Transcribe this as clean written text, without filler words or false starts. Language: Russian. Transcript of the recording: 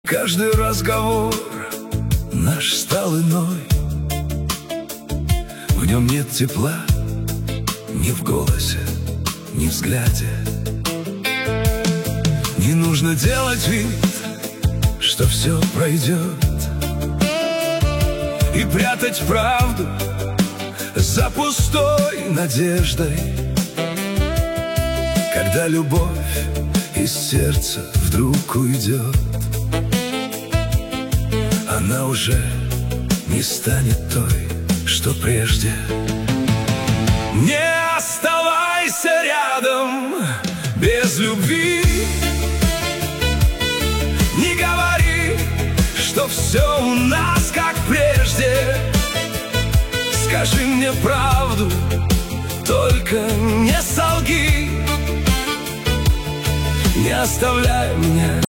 Каждый разговор наш стал иной. В нем нет тепла ни в голосе, ни в взгляде. Не нужно делать вид, что все пройдет, и прятать правду за пустой надеждой. Когда любовь из сердца вдруг уйдет, она уже не станет той, что прежде. Не оставайся рядом без любви. Не говори, что все у нас как прежде. Скажи мне правду, только не солги. Не оставляй меня